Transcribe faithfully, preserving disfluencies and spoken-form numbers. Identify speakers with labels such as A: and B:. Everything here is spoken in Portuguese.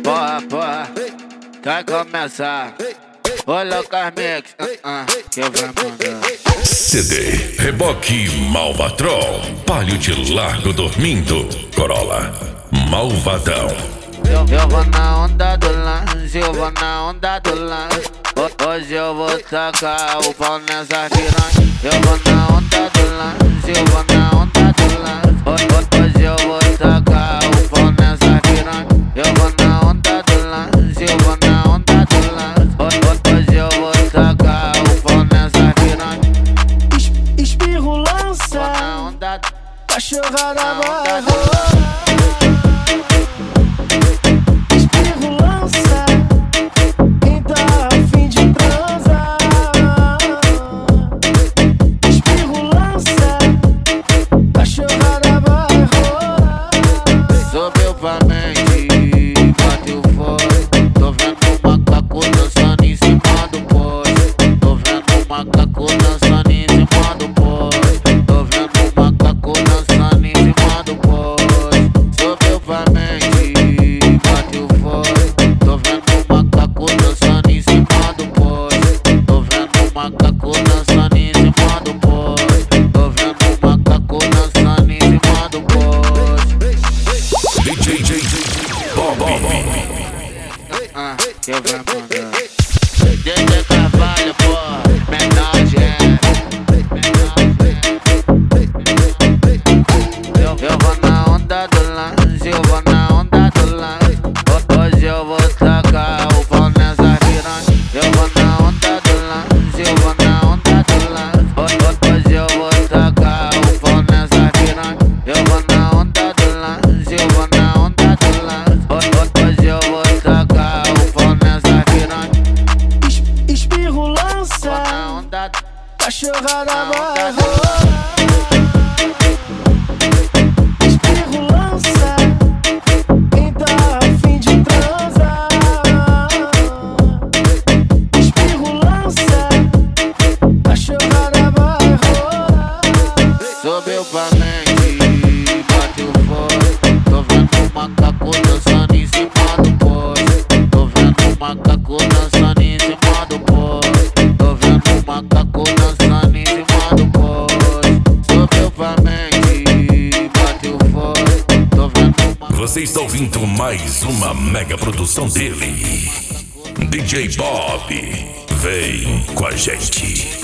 A: Porra, porra, vai começar. Ô Lucas Mix, uh -uh, que eu vou mandar.
B: C D, reboque Malvatrol, palio de largo dormindo, Corolla, Malvadão.
A: Eu, eu vou na onda do lance, eu vou na onda do lance. Hoje eu vou tacar o pau nessa piranha. Eu vou na onda do lance, eu vou na onda do lance. Hoje eu vou tacar o pau nessa piranha. Eu vou na onda do lance, eu vou na onda do lance. Hoje eu vou tacar o pau nessa piranha.
C: Espirro lança, cachorrada vai rolar.
A: Subiu pra mente, bateu forte. Tô vendo o macaco dançando em cima do poste. Tô vendo o macaco dançando em cima do poste. Tô vendo o macaco dançando em cima do poste. Subiu pra mente, bateu forte. Tô vendo o macaco dançando em cima do poste. Tô vendo o macaco dançando em cima do poste. Tô vendo o macaco dançando em cima do poste.
B: D J Bob,
A: Ah, que eu vou mandar. D J Carvalho, porra, menagem. Eu, eu vou na onda do lance, eu vou na onda do lance. Hoje eu vou tacar o pau nessa piranha. Eu vou na onda do lance, eu vou na onda do lance. Hoje eu vou tacar o pau nessa piranha. Eu vou na onda do lance, eu vou na onda do lance. Hoje eu vou tacar o pau nessa piranha.
C: Espirro lança, cachorrada vai rolar. Espirro lança, quem tá a fim de transar. Espirro lança, cachorrada vai rolar.
A: Subiu pra mente, bateu forte. Tô vendo o macaco dançando em cima do poste. Tô vendo o macaco dançando em cima do poste. Tô vendo o macaco dançando em cima do poste. Subiu pra mente, bateu forte. Tô vendo o macaco.
B: você está ouvindo mais uma mega produção dele, D J Bob, vem com a gente.